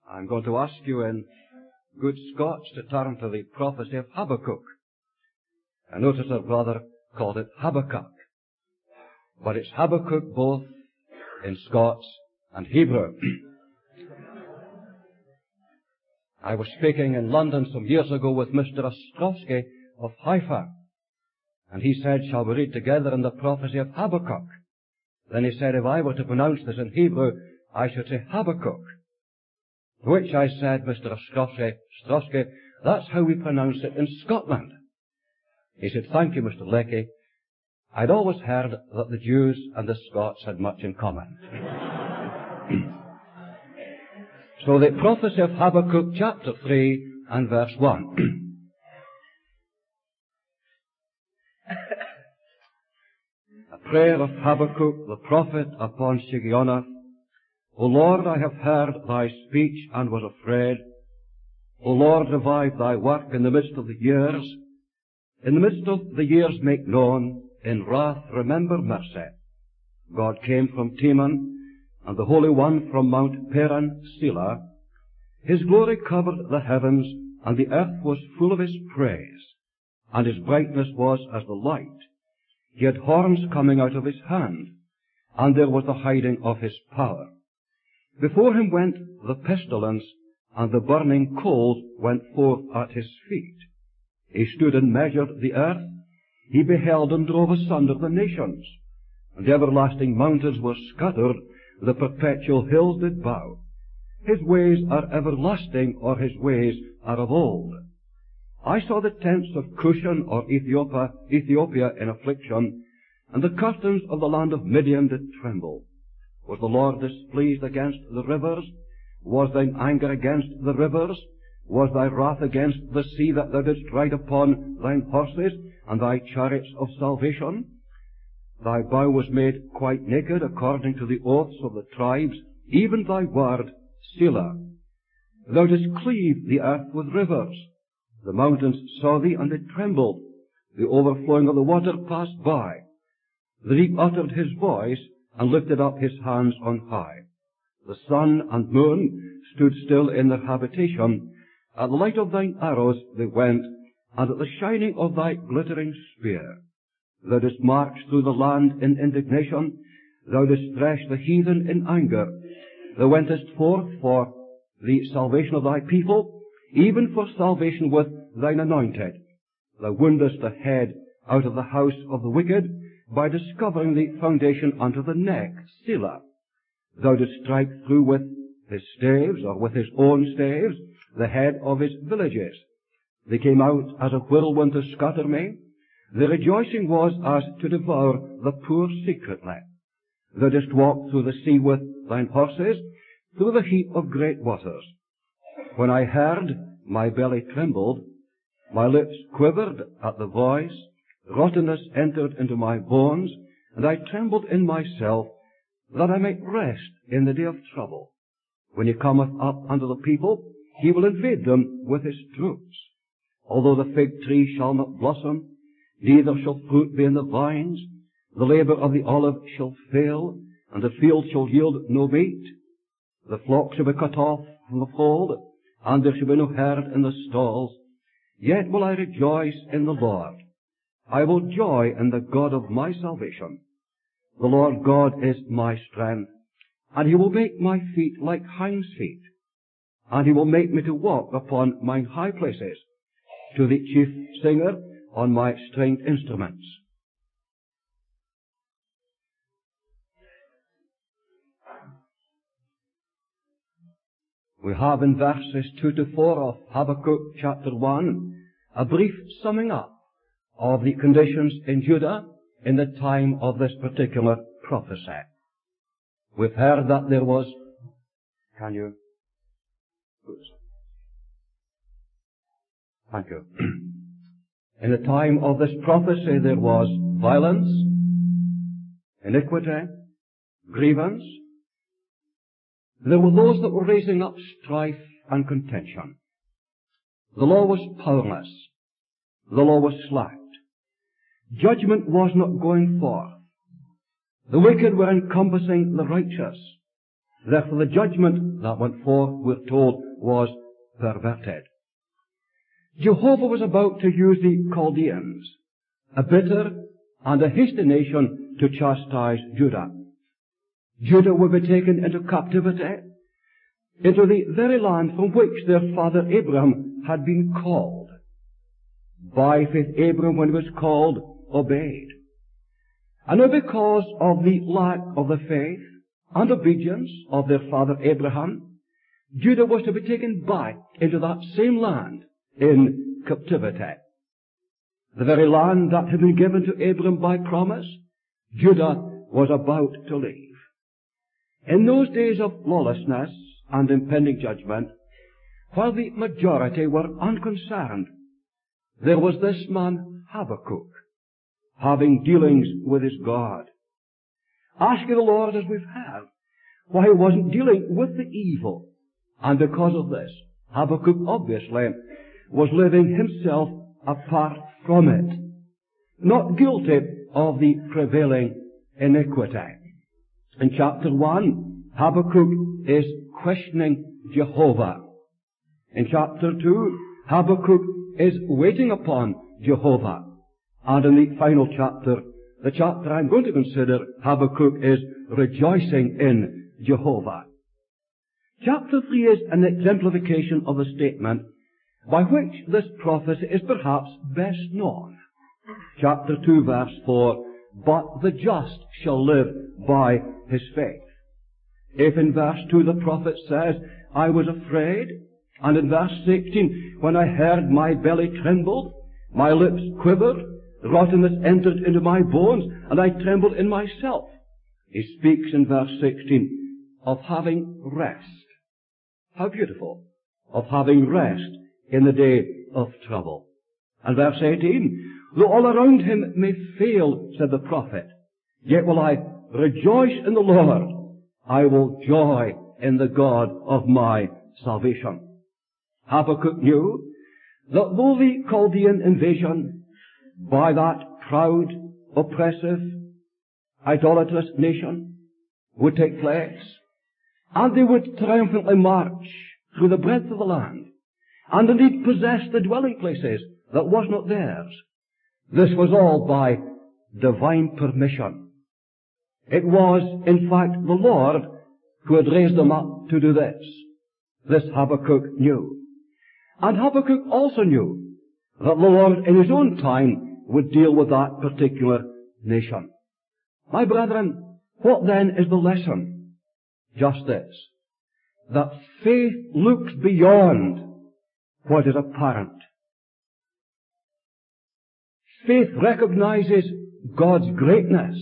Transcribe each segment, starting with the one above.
I'm going to ask you in good Scots to turn to the prophecy of Habakkuk. I notice our brother called it Habakkuk, but it's Habakkuk both in Scots and Hebrew. I was speaking in London some years ago with Mr. Ostrowski of Haifa, and he said, shall we read together in the prophecy of Habakkuk? Then he said, if I were to pronounce this in Hebrew, I should say Habakkuk. To which I said, Mr. Ostrowski, that's how we pronounce it in Scotland. He said, thank you, Mr. Leckie. I'd always heard that the Jews and the Scots had much in common. So the prophecy of Habakkuk, chapter 3 and verse 1. A prayer of Habakkuk, the prophet, upon Shigionoth. O Lord, I have heard thy speech and was afraid. O Lord, revive thy work in the midst of the years. In the midst of the years make known, in wrath remember mercy. God came from Teman, and the Holy One from Mount Paran, Selah. His glory covered the heavens, and the earth was full of his praise, and his brightness was as the light. He had horns coming out of his hand, and there was the hiding of his power. Before him went the pestilence, and the burning coals went forth at his feet. He stood and measured the earth. He beheld and drove asunder the nations. And the everlasting mountains were scattered, the perpetual hills did bow. His ways are everlasting, or his ways are of old. I saw the tents of Cushan or Ethiopia in affliction, and the curtains of the land of Midian did tremble. Was the Lord displeased against the rivers? Was thine anger against the rivers? Was thy wrath against the sea that thou didst ride upon thine horses and thy chariots of salvation? Thy bow was made quite naked according to the oaths of the tribes, even thy word, Selah. Thou didst cleave the earth with rivers. The mountains saw thee, and they trembled. The overflowing of the water passed by. The deep uttered his voice, and lifted up his hands on high. The sun and moon stood still in their habitation. At the light of thine arrows they went, and at the shining of thy glittering spear. Thou didst march through the land in indignation. Thou didst thresh the heathen in anger. Thou wentest forth for the salvation of thy people, even for salvation with thine anointed. Thou woundest the head out of the house of the wicked, by discovering the foundation unto the neck, Selah. Thou didst strike through with his staves, or with his own staves, the head of his villages. They came out as a whirlwind to scatter me. The rejoicing was as to devour the poor secretly. Thou didst walk through the sea with thine horses, through the heap of great waters. When I heard, my belly trembled, my lips quivered at the voice, rottenness entered into my bones, and I trembled in myself, that I might rest in the day of trouble. When he cometh up unto the people, he will invade them with his troops. Although the fig tree shall not blossom, neither shall fruit be in the vines, the labour of the olive shall fail, and the field shall yield no meat. The flock shall be cut off from the fold, and there shall be no herd in the stalls. Yet will I rejoice in the Lord. I will joy in the God of my salvation. The Lord God is my strength, and he will make my feet like hinds' feet, and he will make me to walk upon mine high places, to the chief singer on my stringed instruments. We have in verses 2 to 4 of Habakkuk chapter 1 a brief summing up of the conditions in Judah in the time of this particular prophecy. We've heard that there was... Thank you. In the time of this prophecy there was violence, iniquity, grievance. There were those that were raising up strife and contention. The law was powerless. The law was slacked. Judgment was not going forth. The wicked were encompassing the righteous. Therefore the judgment that went forth, we're told, was perverted. Jehovah was about to use the Chaldeans, a bitter and a hasty nation, to chastise Judah. Judah would be taken into captivity, into the very land from which their father Abraham had been called. By faith Abraham, when he was called, obeyed. And now because of the lack of the faith and obedience of their father Abraham, Judah was to be taken back into that same land in captivity. The very land that had been given to Abraham by promise, Judah was about to leave. In those days of lawlessness and impending judgment, while the majority were unconcerned, there was this man Habakkuk, having dealings with his God, asking the Lord, as we've heard, why he wasn't dealing with the evil. And because of this, Habakkuk obviously was living himself apart from it, not guilty of the prevailing iniquity. In chapter 1, Habakkuk is questioning Jehovah. In chapter 2, Habakkuk is waiting upon Jehovah. And in the final chapter, the chapter I'm going to consider, Habakkuk is rejoicing in Jehovah. Chapter 3 is an exemplification of the statement by which this prophecy is perhaps best known. Chapter 2, verse 4, but the just shall live by his faith. If in verse 2 the prophet says, I was afraid, and in verse 16, when I heard, my belly trembled, my lips quivered, rottenness entered into my bones, and I trembled in myself. He speaks in verse 16 of having rest. How beautiful! Of having rest in the day of trouble. And verse 18, though all around him may fail, said the prophet, yet will I rejoice in the Lord. I will joy in the God of my salvation. Habakkuk knew that though the Chaldean invasion by that proud, oppressive, idolatrous nation would take place, and they would triumphantly march through the breadth of the land, and indeed possess the dwelling places that was not theirs. This was all by divine permission. It was, in fact, the Lord who had raised them up to do this. This Habakkuk knew. And Habakkuk also knew that the Lord in his own time would deal with that particular nation. My brethren, what then is the lesson? Just this, that faith looks beyond what is apparent. Faith recognizes God's greatness.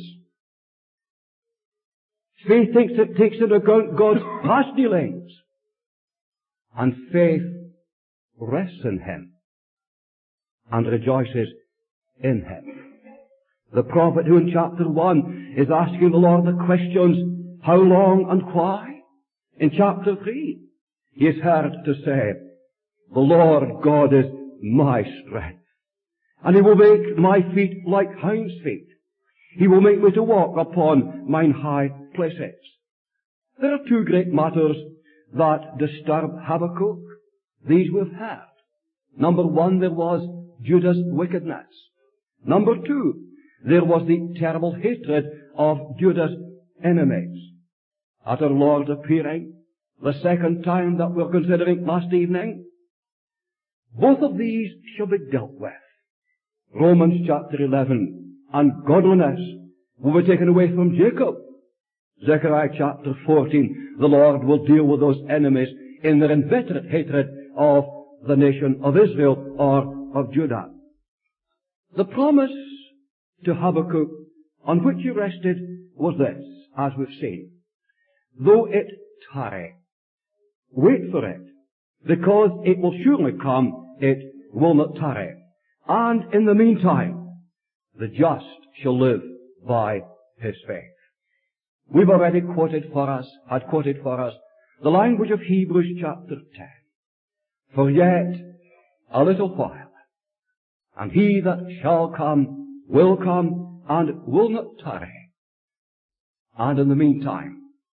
Faith takes into account God's past dealings. And faith rests in Him and rejoices in Him. The prophet who in chapter 1 is asking the Lord the questions, how long and why? In chapter 3, he is heard to say, the Lord God is my strength, and He will make my feet like hinds' feet. He will make me to walk upon mine high places. There are two great matters that disturb Habakkuk. These we've heard. Number one, there was Judah's wickedness. Number two, there was the terrible hatred of Judah's enemies. At our Lord's appearing, the second time that we're considering last evening, both of these shall be dealt with. Romans chapter 11, ungodliness will be taken away from Jacob. Zechariah chapter 14, the Lord will deal with those enemies in their inveterate hatred of the nation of Israel or of Judah. The promise to Habakkuk on which he rested was this, as we've seen. Though it tarry, wait for it, because it will surely come, it will not tarry. And in the meantime, the just shall live by his faith. We've already had quoted for us, the language of Hebrews chapter 10. For yet a little while, and he that shall come and will not tarry. And in the meantime,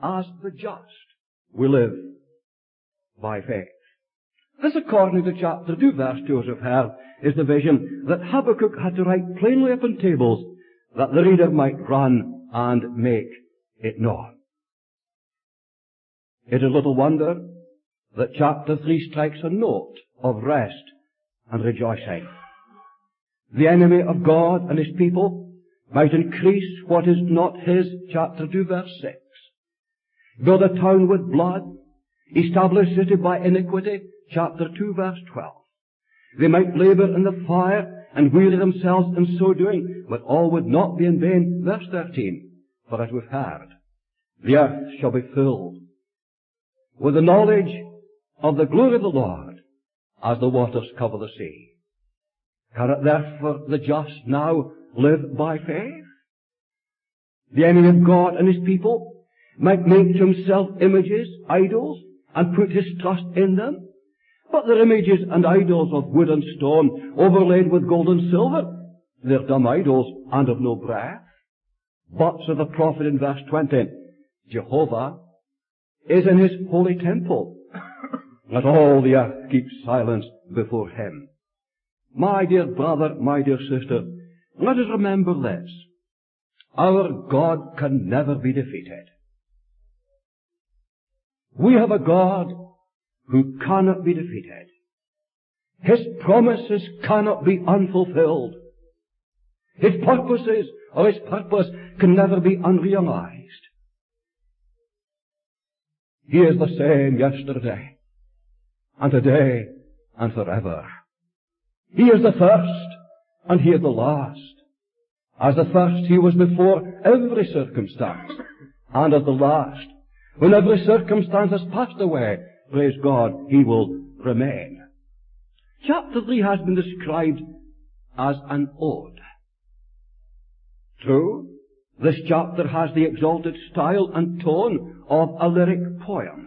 as the just. We live by faith. This, according to chapter 2, verse 2, as we've heard, is the vision that Habakkuk had to write plainly upon tables that the reader might run and make it known. It is little wonder that chapter 3 strikes a note of rest and rejoicing. The enemy of God and his people might increase what is not his, chapter 2, verse 6. Build a town with blood, establish a city by iniquity, chapter 2, verse 12. They might labor in the fire and weary themselves in so doing, but all would not be in vain, verse 13. For as we've heard, the earth shall be filled with the knowledge of the glory of the Lord as the waters cover the sea. Cannot therefore the just now live by faith? The enemy of God and his people might make to himself images, idols, and put his trust in them. But they're images and idols of wood and stone, overlaid with gold and silver. They're dumb idols and of no breath. But, says the prophet in verse 20, Jehovah is in his holy temple. Let all the earth keep silence before him. My dear brother, my dear sister, let us remember this. Our God can never be defeated. We have a God who cannot be defeated. His promises cannot be unfulfilled. His purposes or his purpose can never be unrealized. He is the same yesterday and today and forever. He is the first and he is the last. As the first, he was before every circumstance, and as the last, when every circumstance has passed away, praise God, he will remain. Chapter 3 has been described as an ode. True, this chapter has the exalted style and tone of a lyric poem.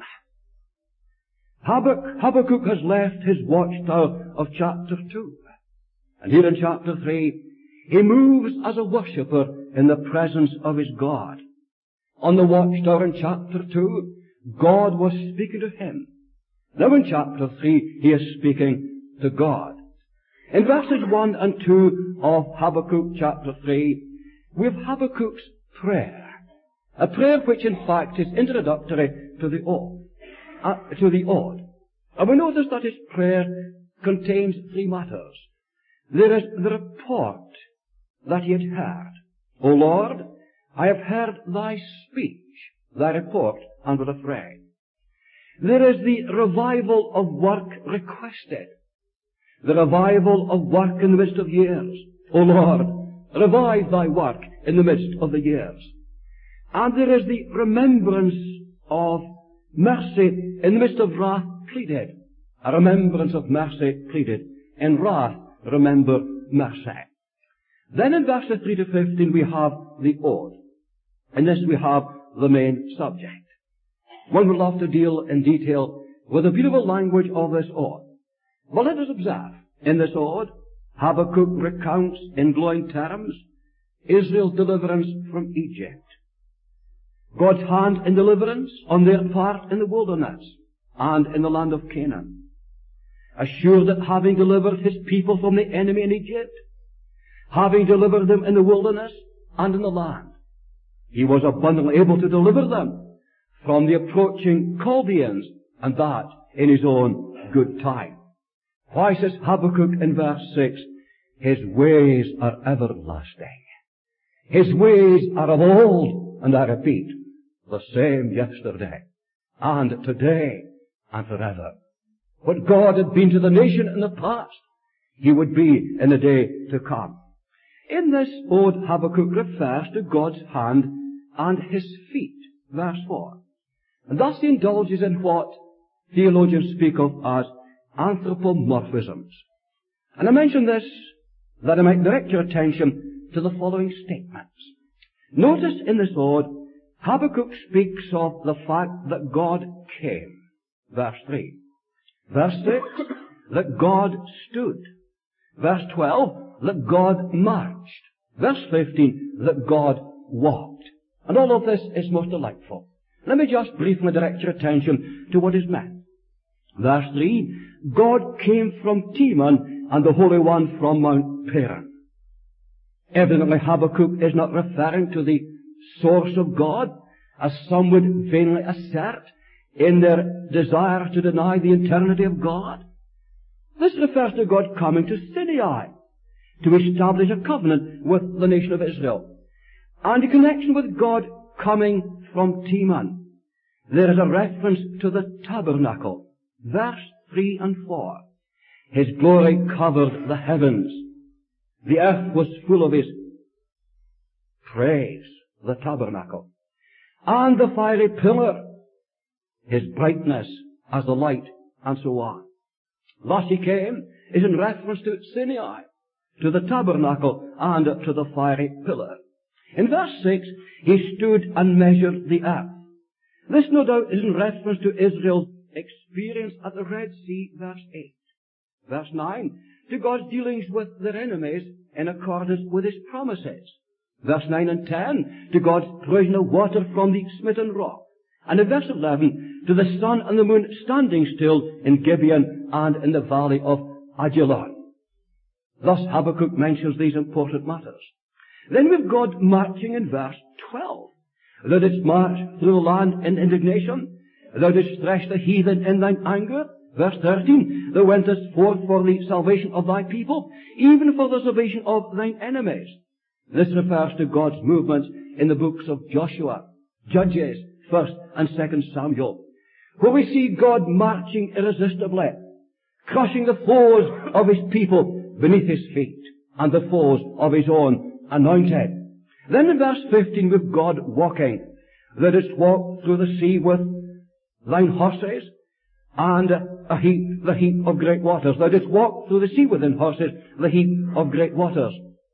Habakkuk has left his watchtower of chapter 2. And here in chapter 3, he moves as a worshipper in the presence of his God. On the watchtower in chapter 2, God was speaking to him. Now in chapter 3, he is speaking to God. In verses 1 and 2 of Habakkuk chapter 3, we have Habakkuk's prayer. A prayer which in fact is introductory to the ode. And we notice that his prayer contains three matters. There is the report that he had heard. O Lord, I have heard thy speech, thy report, and was afraid. There is the revival of work requested. The revival of work in the midst of years. O Lord, revive thy work in the midst of the years. And there is the remembrance of mercy in the midst of wrath pleaded. A remembrance of mercy pleaded. In wrath, remember mercy. Then in verses 3 to 15 we have the ode. In this we have the main subject. One would love to deal in detail with the beautiful language of this ode. But let us observe, in this ode, Habakkuk recounts in glowing terms Israel's deliverance from Egypt. God's hand in deliverance on their part in the wilderness and in the land of Canaan. Assured that having delivered his people from the enemy in Egypt, having delivered them in the wilderness and in the land, he was abundantly able to deliver them from the approaching Chaldeans, and that in his own good time. Why, says Habakkuk in verse 6, his ways are everlasting. His ways are of old, and I repeat, the same yesterday, and today, and forever. What God had been to the nation in the past, he would be in the day to come. In this ode, Habakkuk refers to God's hand and his feet, verse 4. And thus he indulges in what theologians speak of as anthropomorphisms. And I mention this that I might direct your attention to the following statements. Notice in this ode, Habakkuk speaks of the fact that God came, verse 3. Verse 6, that God stood. Verse 12, that God marched. Verse 15, that God walked. And all of this is most delightful. Let me just briefly direct your attention to what is meant. Verse 3, God came from Teman and the Holy One from Mount Paran. Evidently Habakkuk is not referring to the source of God, as some would vainly assert in their desire to deny the eternity of God. This refers to God coming to Sinai to establish a covenant with the nation of Israel. And in connection with God coming from Teman, there is a reference to the tabernacle. Verse 3 and 4. His glory covered the heavens. The earth was full of His praise, the tabernacle. And the fiery pillar, His brightness as the light, and so on. Thus He came is in reference to Sinai, to the tabernacle, and to the fiery pillar. In verse 6, He stood and measured the earth. This, no doubt, is in reference to Israel's experience at the Red Sea, verse 8. Verse 9, to God's dealings with their enemies in accordance with His promises. Verse 9 and 10, to God's provision of water from the smitten rock. And in verse 11, to the sun and the moon standing still in Gibeon and in the valley of Ajalon. Thus Habakkuk mentions these important matters. Then we've God marching in verse 12. Thou didst march through the land in indignation. Thou didst thresh the heathen in thine anger. Verse 13, Thou wentest forth for the salvation of thy people, even for the salvation of thine enemies. This refers to God's movements in the books of Joshua, Judges, 1st and 2nd Samuel, where we see God marching irresistibly, crushing the foes of His people beneath His feet, and the foes of His own anointed. Then in verse 15 we've God walking. Thou didst walk through the sea with thine horses, and the heap of great waters. Thou didst walk through the sea with thine horses, the heap of great waters.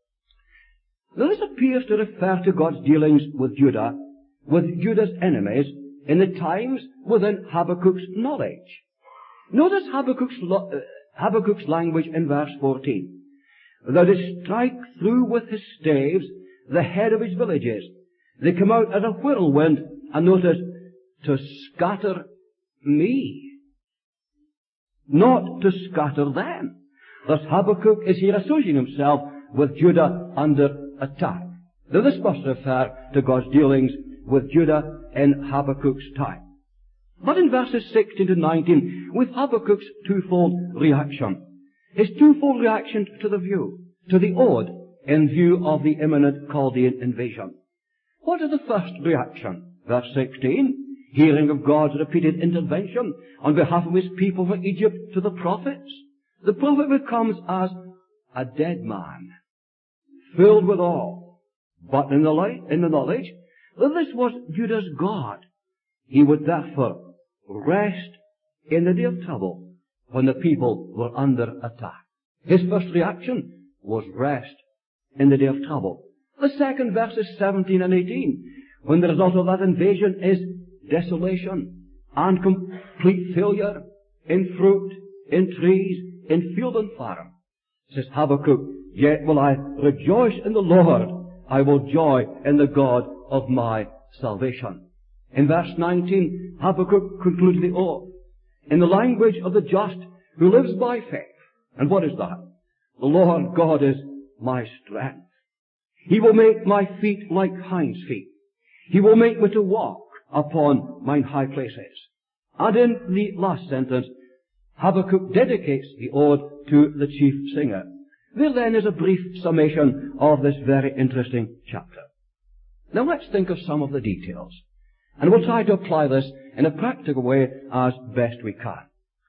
Now this appears to refer to God's dealings with Judah, with Judah's enemies, in the times within Habakkuk's knowledge. Notice Habakkuk's language in verse 14. Thou didst strike through with his staves the head of his villages. They come out as a whirlwind, and notice, to scatter me. Not to scatter them. Thus Habakkuk is here associating himself with Judah under attack. Now this must refer to God's dealings with Judah in Habakkuk's time. But in verses 16 to 19, with Habakkuk's twofold reaction. His twofold reaction to the ode, in view of the imminent Chaldean invasion. What is the first reaction? Verse 16, hearing of God's repeated intervention on behalf of His people from Egypt to the prophets. The prophet becomes as a dead man, filled with awe, but in the knowledge that this was Judah's God. He would therefore rest in the day of trouble when the people were under attack. His first reaction was rest in the day of trouble. The second, verses 17 and 18, when the result of that invasion is desolation and complete failure in fruit, in trees, in field and farm. Says Habakkuk, yet will I rejoice in the Lord. I will joy in the God of my salvation. In verse 19, Habakkuk concludes the oath in the language of the just who lives by faith. And what is that? The Lord God is my strength. He will make my feet like hinds' feet. He will make me to walk upon mine high places. And in the last sentence, Habakkuk dedicates the ode to the chief singer. There then is a brief summation of this very interesting chapter. Now let's think of some of the details. And we'll try to apply this in a practical way as best we can.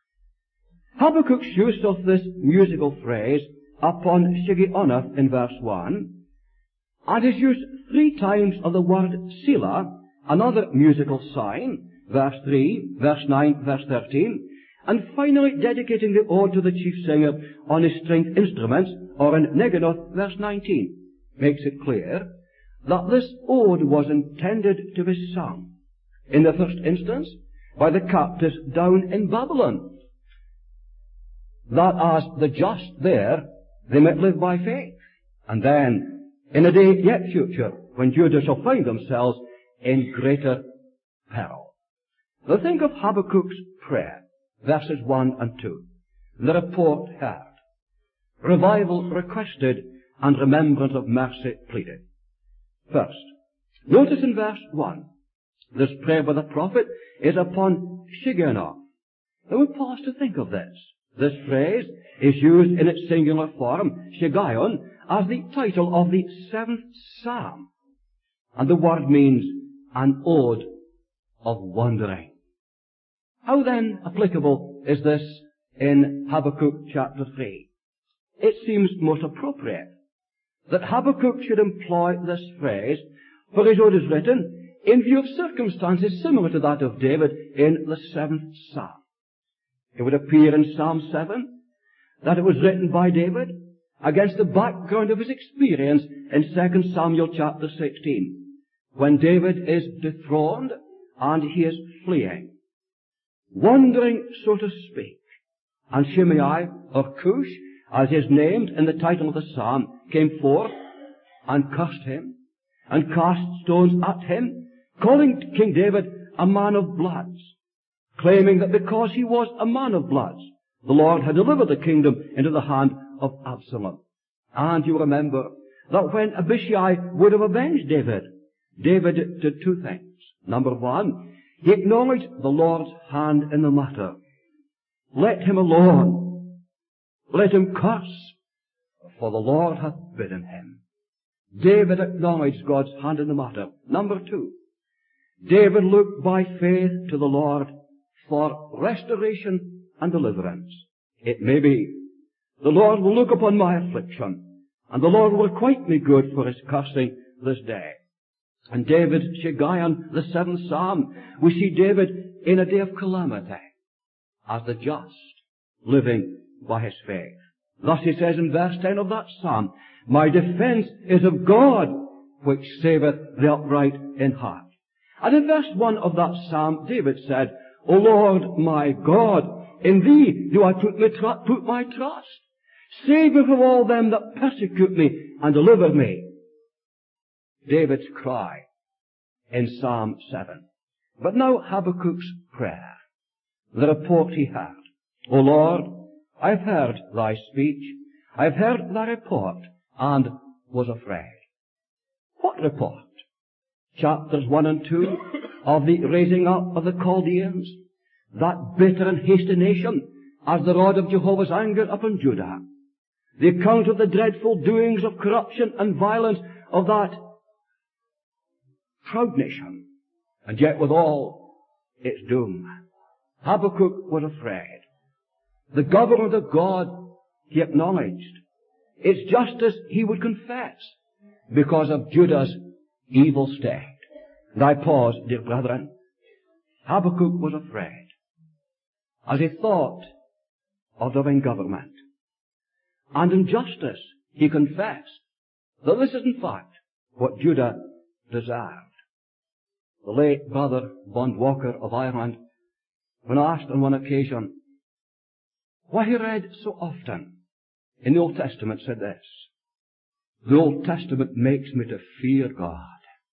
Habakkuk's use of this musical phrase upon Shigionoth in verse 1, and his use 3 times of the word Selah, another musical sign, verse 3, verse 9, verse 13, and finally dedicating the ode to the chief singer on his stringed instruments, or in Neginoth, verse 19, makes it clear that this ode was intended to be sung, in the first instance, by the captives down in Babylon, that as the just there, they might live by faith, and then, in a day yet future, when Judah shall find themselves in greater peril. Now think of Habakkuk's prayer, verses 1 and 2. The report heard. Revival requested and remembrance of mercy pleaded. First, notice in verse 1, this prayer by the prophet is upon Shigionoth. Now we pause to think of this. This phrase is used in its singular form, Shiggaion, as the title of the 7th Psalm. And the word means an ode of wandering. How then applicable is this in Habakkuk chapter 3? It seems most appropriate that Habakkuk should employ this phrase, for his ode is written in view of circumstances similar to that of David in the 7th Psalm. It would appear in Psalm 7 that it was written by David against the background of his experience in 2 Samuel chapter 16, when David is dethroned and he is fleeing, wandering, so to speak. And Shimei, or Cush, as is named in the title of the psalm, came forth and cursed him, and cast stones at him, calling King David a man of bloods, claiming that because he was a man of bloods, the Lord had delivered the kingdom into the hand of Absalom. And you remember that when Abishai would have avenged David, David did two things. Number one, he acknowledged the Lord's hand in the matter. Let him alone. Let him curse, for the Lord hath bidden him. David acknowledged God's hand in the matter. Number two, David looked by faith to the Lord for restoration and deliverance. It may be the Lord will look upon my affliction, and the Lord will requite me good for his cursing this day. And David, Shigaion, the 7th Psalm, we see David in a day of calamity, as the just, living by his faith. Thus he says in verse 10 of that Psalm, my defense is of God, which saveth the upright in heart. And in verse 1 of that Psalm, David said, O Lord my God, in thee do I put my trust. Save me from all them that persecute me, and deliver me. David's cry in Psalm 7. But now Habakkuk's prayer, the report he heard. O Lord, I have heard thy speech, I have heard thy report, and was afraid. What report? Chapters 1 and 2 of the raising up of the Chaldeans, that bitter and hasty nation, as the rod of Jehovah's anger upon Judah. The account of the dreadful doings of corruption and violence of that proud nation, and yet withal its doom. Habakkuk was afraid. The government of God he acknowledged. Its justice he would confess because of Judah's evil state. And I pause, dear brethren. Habakkuk was afraid as he thought of divine government. And in justice he confessed that this is in fact what Judah deserved. The late brother Bond Walker of Ireland, when asked on one occasion why he read so often in the Old Testament, said this: the Old Testament makes me to fear God.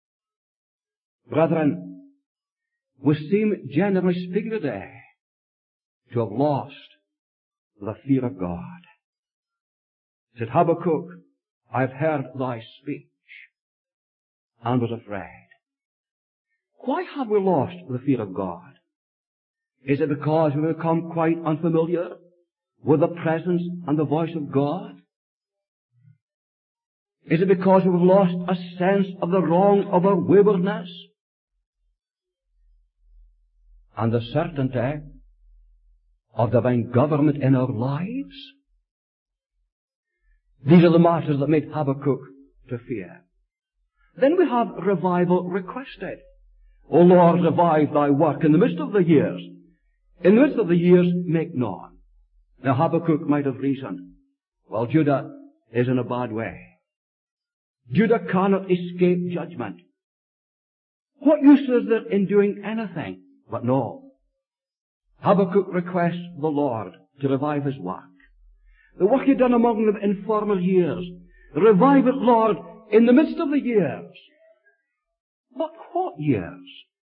Brethren, we seem, generally speaking today, to have lost the fear of God. Said Habakkuk, I have heard thy speech, and was afraid. Why have we lost the fear of God? Is it because we have become quite unfamiliar with the presence and the voice of God? Is it because we have lost a sense of the wrong of our waywardness and the certainty of divine government in our lives? These are the matters that made Habakkuk to fear. Then we have revival requested. O Lord, revive thy work in the midst of the years. In the midst of the years, make known. Now Habakkuk might have reasoned, well, Judah is in a bad way. Judah cannot escape judgment. What use is there in doing anything? But no. Habakkuk requests the Lord to revive his work. The work he done among them in former years. Revive it, Lord, in the midst of the years. But what years?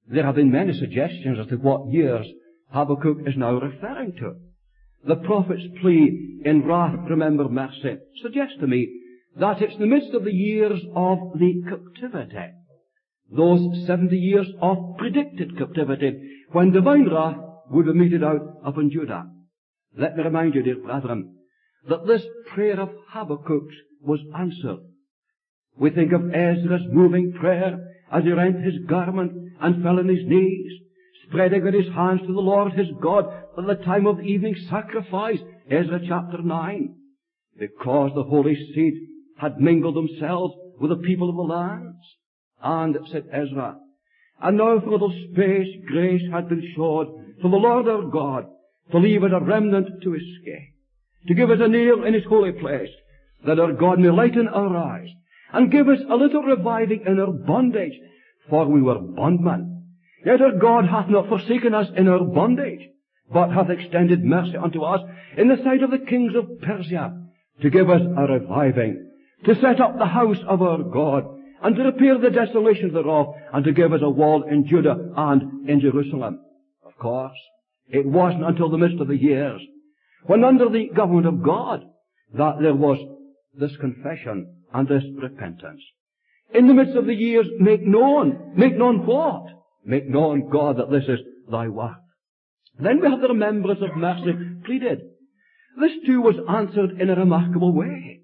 There have been many suggestions as to what years Habakkuk is now referring to. The prophet's plea in wrath, remember mercy, suggests to me that it's the midst of the years of the captivity, those 70 years of predicted captivity, when divine wrath would be meted out upon Judah. Let me remind you, dear brethren, that this prayer of Habakkuk's was answered. We think of Ezra's moving prayer as he rent his garment and fell on his knees, spreading out his hands to the Lord his God at the time of evening sacrifice, Ezra chapter 9, because the holy seed had mingled themselves with the people of the lands. And, said Ezra, and now for a little space grace had been showed for the Lord our God to leave us a remnant to escape, to give us a nail in his holy place, that our God may lighten our eyes, and give us a little reviving in our bondage, for we were bondmen. Yet our God hath not forsaken us in our bondage, but hath extended mercy unto us in the sight of the kings of Persia, to give us a reviving, to set up the house of our God, and to repair the desolations thereof, and to give us a wall in Judah and in Jerusalem. Of course, it wasn't until the midst of the years, when under the government of God, that there was this confession and this repentance. In the midst of the years, make known what? Make known, God, that this is thy work. Then we have the remembrance of mercy pleaded. This too was answered in a remarkable way.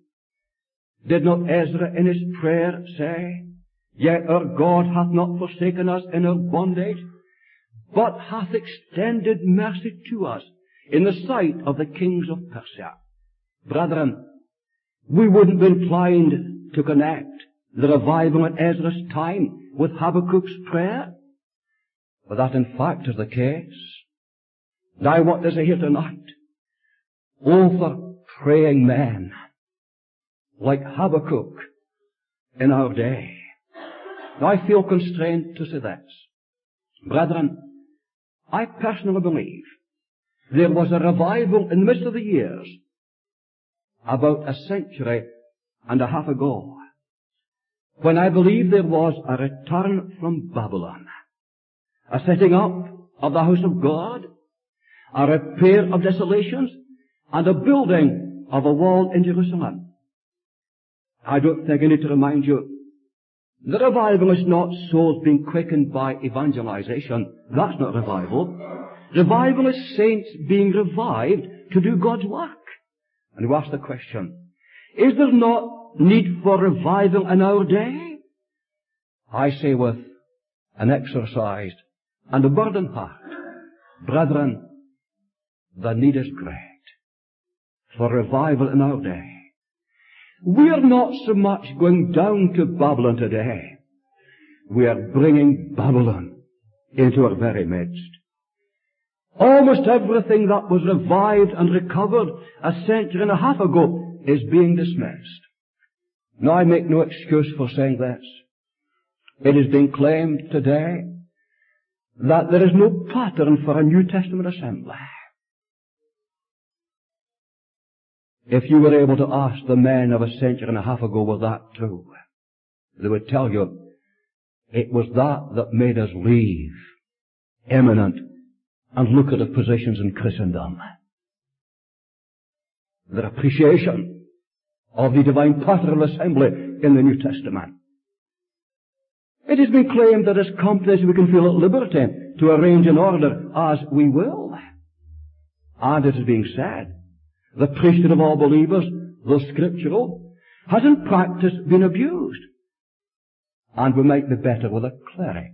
Did not Ezra in his prayer say, yet our God hath not forsaken us in our bondage, but hath extended mercy to us in the sight of the kings of Persia? Brethren, we wouldn't be inclined to connect the revival in Ezra's time with Habakkuk's prayer, but that in fact is the case. Now what does he hear tonight? Oh, for praying men like Habakkuk in our day. Now I feel constrained to say this. Brethren, I personally believe there was a revival in the midst of the years about a century and a half ago, when I believe there was a return from Babylon, a setting up of the house of God, a repair of desolations, and a building of a wall in Jerusalem. I don't think I need to remind you, the revival is not souls being quickened by evangelization. That's not revival. Revival is saints being revived to do God's work. And you ask the question, is there not need for revival in our day? I say with an exercised and a burdened heart, brethren, the need is great for revival in our day. We are not so much going down to Babylon today. We are bringing Babylon into our very midst. Almost everything that was revived and recovered a century and a half ago is being dismissed. Now I make no excuse for saying this. It is being claimed today that there is no pattern for a New Testament assembly. If you were able to ask the men of a century and a half ago, was that true? They would tell you it was that made us leave eminent and lucrative positions in Christendom. Their appreciation of the divine pastoral assembly in the New Testament. It has been claimed that as companies we can feel at liberty to arrange and order as we will. And it is being said, the priesthood of all believers, though scriptural, has in practice been abused. And we might be better with a cleric.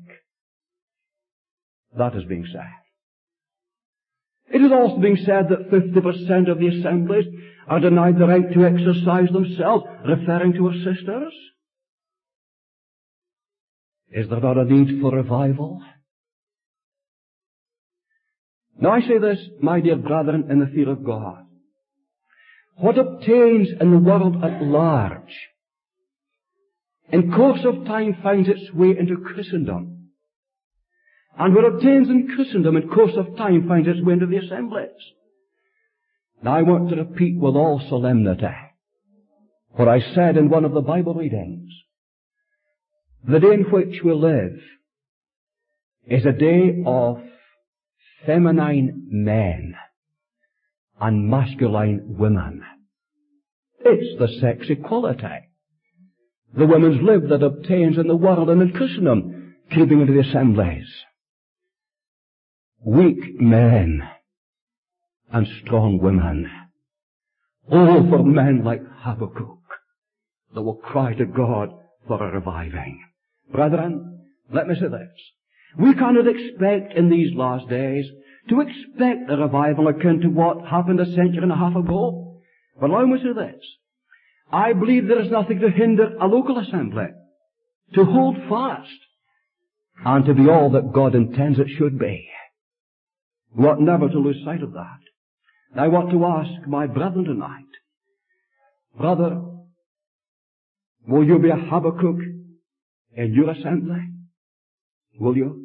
That is being said. It is also being said that 50% of the assemblies are denied the right to exercise themselves, referring to our sisters. Is there not a need for revival? Now I say this, my dear brethren, in the fear of God. What obtains in the world at large, in course of time finds its way into Christendom. And what obtains in Christendom in course of time finds its way into the assemblies. Now I want to repeat with all solemnity what I said in one of the Bible readings. The day in which we live is a day of feminine men and masculine women. It's the sex equality. The women's lib that obtains in the world and in Christendom, creeping into the assemblies. Weak men and strong women. Oh, for men like Habakkuk that will cry to God for a reviving. Brethren, let me say this. We cannot expect in these last days to expect a revival akin to what happened a century and a half ago. But allow me to say this. I believe there is nothing to hinder a local assembly to hold fast and to be all that God intends it should be. We ought never to lose sight of that. I want to ask my brethren tonight, brother, will you be a Habakkuk in your assembly? Will you?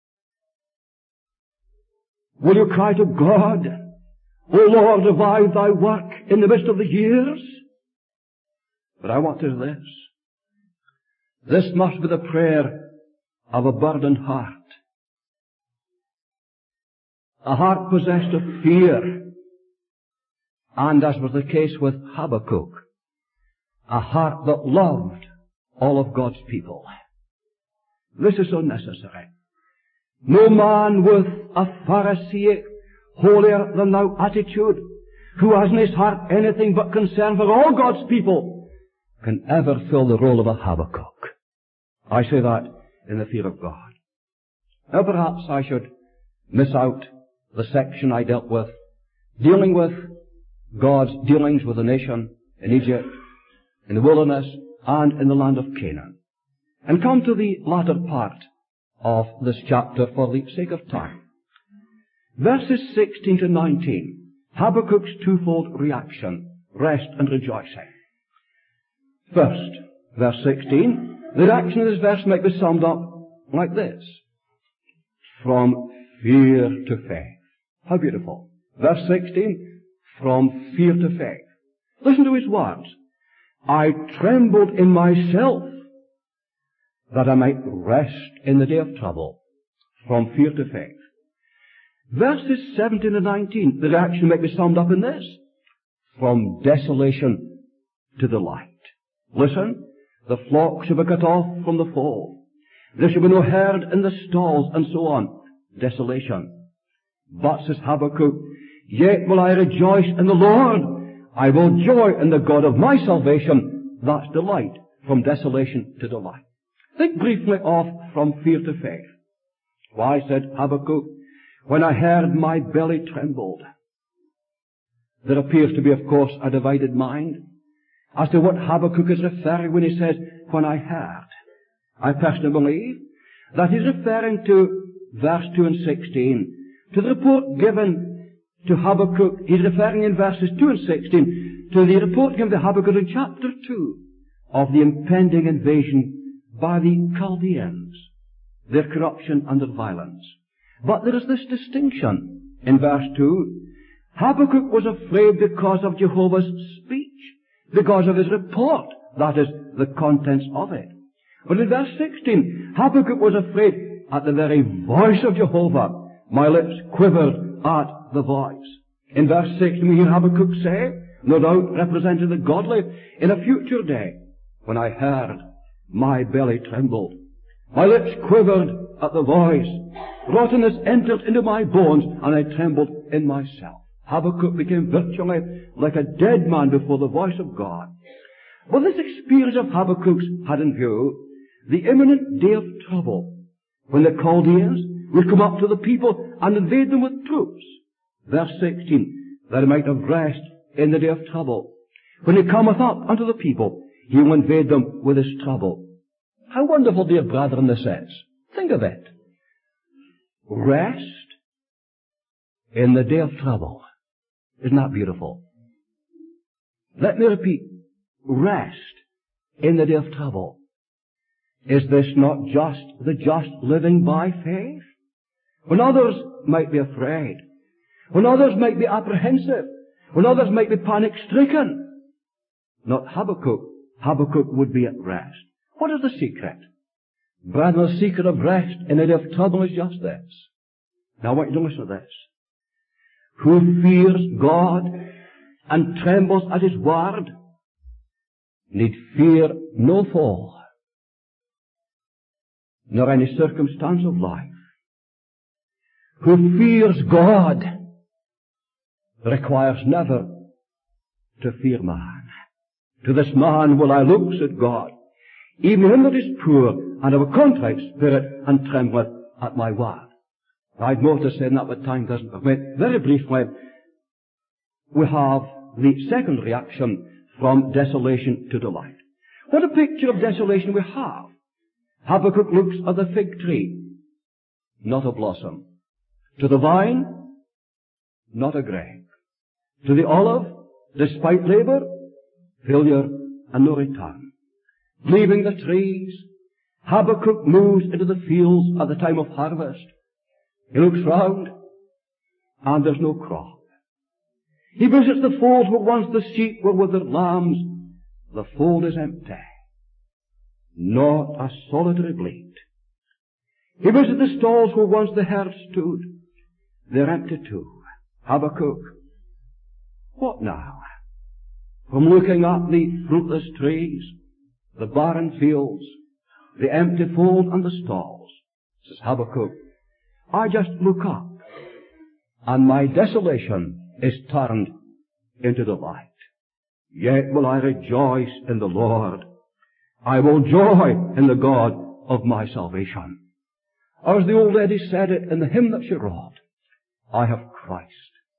Will you cry to God, O Lord, revive thy work in the midst of the years? But I want to do this. This must be the prayer of a burdened heart. A heart possessed of fear. And as was the case with Habakkuk, a heart that loved all of God's people. This is so necessary. No man with a Pharisaic, holier than thou attitude, who has in his heart anything but concern for all God's people, can ever fill the role of a Habakkuk. I say that in the fear of God. Now perhaps I should miss out the section I dealt with, dealing with God's dealings with the nation in Egypt, in the wilderness, and in the land of Canaan, and come to the latter part of this chapter for the sake of time. Verses 16 to 19, Habakkuk's twofold reaction, rest and rejoicing. First, verse 16, the reaction of this verse might be summed up like this. From fear to faith. How beautiful. Verse 16, from fear to faith. Listen to his words. I trembled in myself that I might rest in the day of trouble. From fear to faith. Verses 17 and 19, the reaction might be summed up in this. From desolation to delight. Listen, the flock shall be cut off from the fold. There shall be no herd in the stalls, and so on. Desolation. But, says Habakkuk, yet will I rejoice in the Lord. I will joy in the God of my salvation. That's delight. From desolation to delight. Think briefly of from fear to faith. Why, said Habakkuk, when I heard, my belly trembled. There appears to be, of course, a divided mind as to what Habakkuk is referring when he says, when I heard. I personally believe that he's referring to verse 2 and 16, to the report given to Habakkuk. He's referring in verses 2 and 16 to the report given to Habakkuk in chapter 2 of the impending invasion by the Chaldeans, their corruption and their violence. But there is this distinction in verse 2. Habakkuk was afraid because of Jehovah's speech, because of his report, that is, the contents of it. But in verse 16, Habakkuk was afraid at the very voice of Jehovah. My lips quivered at the voice. In verse 16 we hear Habakkuk say, no doubt representing the godly, in a future day, when I heard, my belly trembled. My lips quivered at the voice. Rottenness entered into my bones, and I trembled in myself. Habakkuk became virtually like a dead man before the voice of God. But this experience of Habakkuk's had in view the imminent day of trouble, when the Chaldeans would come up to the people and invade them with troops. Verse 16, that he might have rest in the day of trouble. When he cometh up unto the people, he will invade them with his trouble. How wonderful, dear brethren, this is. Think of it. Rest in the day of trouble. Isn't that beautiful? Let me repeat. Rest in the day of trouble. Is this not just the just living by faith? When others might be afraid, when others might be apprehensive, when others might be panic-stricken, not Habakkuk. Habakkuk would be at rest. What is the secret? Brethren, the secret of rest in a day of trouble is just this. Now I want you to listen to this. Who fears God and trembles at His word need fear no foe, nor any circumstance of life. Who fears God requires never to fear man. To this man will I look, said God, even him that is poor and of a contrite spirit, and trembleth at my word. I'd more to say than that, but time doesn't permit. Very briefly, we have the second reaction from desolation to delight. What a picture of desolation we have. Habakkuk looks at the fig tree, not a blossom. To the vine, not a grape. To the olive, despite labor, failure and no return. Leaving the trees, Habakkuk moves into the fields at the time of harvest. He looks round, and there's no crop. He visits the folds where once the sheep were with their lambs. The fold is empty. Not a solitary bleat. He visits the stalls where once the herd stood. They're empty too. Habakkuk, what now? From looking at the fruitless trees, the barren fields, the empty fold and the stalls, says Habakkuk, I just look up, and my desolation is turned into delight. Yet will I rejoice in the Lord. I will joy in the God of my salvation. Or as the old lady said it in the hymn that she wrote, I have Christ.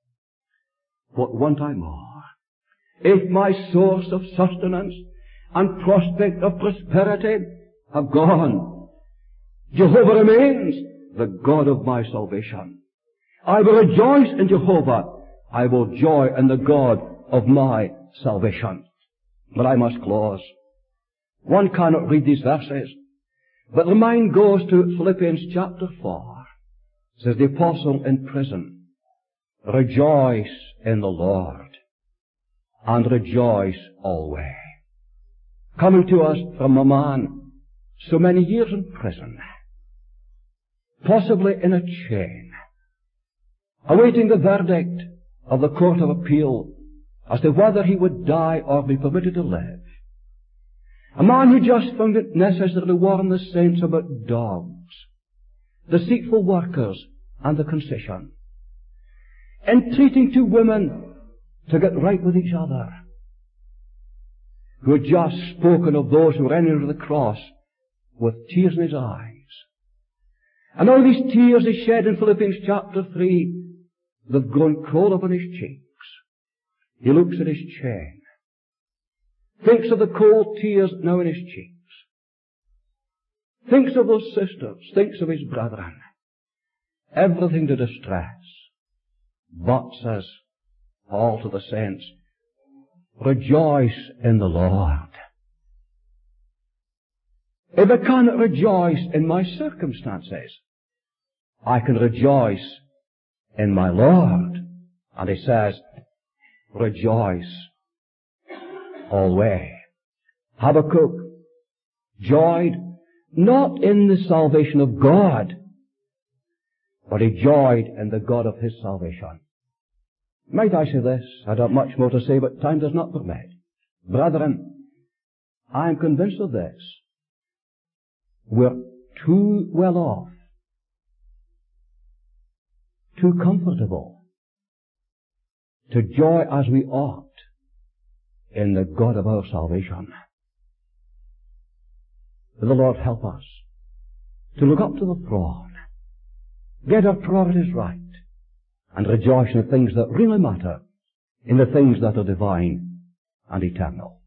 What want I more? If my source of sustenance and prospect of prosperity have gone, Jehovah remains the God of my salvation. I will rejoice in Jehovah. I will joy in the God of my salvation. But I must close. One cannot read these verses, but the mind goes to Philippians chapter 4. Says the apostle in prison, rejoice in the Lord, and rejoice always. Coming to us from a man so many years in prison, possibly in a chain, awaiting the verdict of the Court of Appeal as to whether he would die or be permitted to live. A man who just found it necessary to warn the saints about dogs, deceitful workers, and the concession. Entreating two women to get right with each other, who had just spoken of those who ran into the cross with tears in his eyes. And all these tears he shed in Philippians chapter 3, they've grown cold upon his cheeks. He looks at his chain, thinks of the cold tears now in his cheeks, thinks of those sisters, thinks of his brethren. Everything to distress. But, says Paul to the saints, rejoice in the Lord. If I cannot rejoice in my circumstances, I can rejoice in my Lord. And he says, rejoice always. Habakkuk joyed not in the salvation of God, but he joyed in the God of his salvation. Might I say this? I'd have much more to say, but time does not permit. Brethren, I am convinced of this. We're too well off, too comfortable to joy as we ought in the God of our salvation. May the Lord help us to look up to the throne, get our priorities right, and rejoice in the things that really matter, in the things that are divine and eternal.